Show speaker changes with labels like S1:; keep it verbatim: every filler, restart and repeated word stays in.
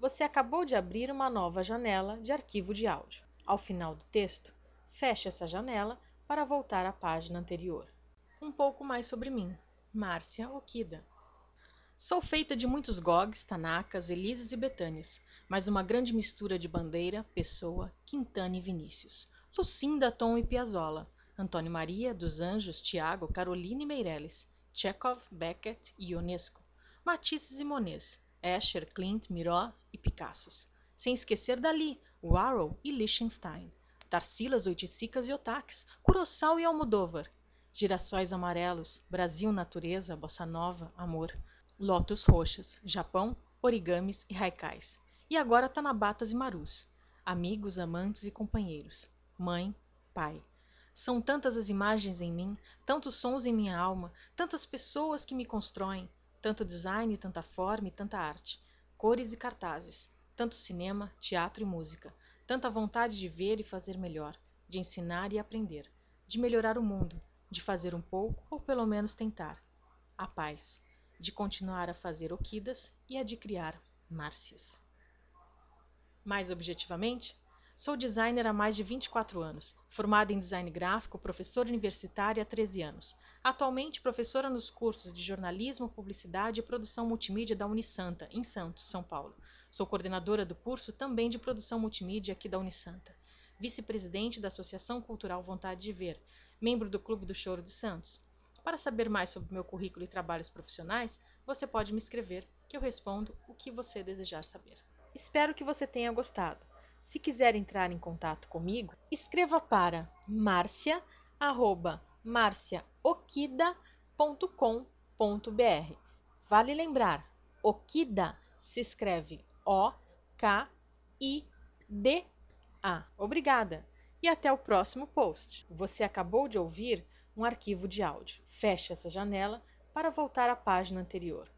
S1: Você acabou de abrir uma nova janela de arquivo de áudio. Ao final do texto, feche essa janela para voltar à página anterior. Um pouco mais sobre mim. Márcia Okida. Sou feita de muitos Gogs, Tanakas, Elises e Betânias, mas uma grande mistura de Bandeira, Pessoa, Quintana e Vinícius. Lucinda, Tom e Piazzolla. Antônio Maria, dos Anjos, Tiago, Carolina e Meirelles. Chekhov, Beckett e Ionesco. Matisses e Monets. Escher, Klimt, Miró e Picassos. Sem esquecer Dalí, Warhol e Lichtenstein. Tarsilas, Oiticiccas e Otaques, Kurosawa e Almodóvar. Girassóis amarelos, Brasil, natureza, bossa nova, amor. Lótus roxas, Japão, origamis e haikais. E agora Tanabatas e Marus. Amigos, amantes e companheiros. Mãe, pai. São tantas as imagens em mim, tantos sons em minha alma, tantas pessoas que me constroem, tanto design, tanta forma e tanta arte, cores e cartazes, tanto cinema, teatro e música, tanta vontade de ver e fazer melhor, de ensinar e aprender, de melhorar o mundo, de fazer um pouco ou pelo menos tentar. A paz, de continuar a fazer Okidas e a de criar Márcias. Mais objetivamente, sou designer há mais de vinte e quatro anos, formada em design gráfico, professora universitária há treze anos. Atualmente, professora nos cursos de jornalismo, publicidade e produção multimídia da Unisanta, em Santos, São Paulo. Sou coordenadora do curso também de produção multimídia aqui da Unisanta. Vice-presidente da Associação Cultural Vontade de Ver, membro do Clube do Choro de Santos. Para saber mais sobre meu currículo e trabalhos profissionais, você pode me escrever, que eu respondo o que você desejar saber. Espero que você tenha gostado. Se quiser entrar em contato comigo, escreva para marcia arroba marcia okida ponto com ponto br. Vale lembrar, Okida se escreve O K I D A. Obrigada e até o próximo post. Você acabou de ouvir um arquivo de áudio. Feche essa janela para voltar à página anterior.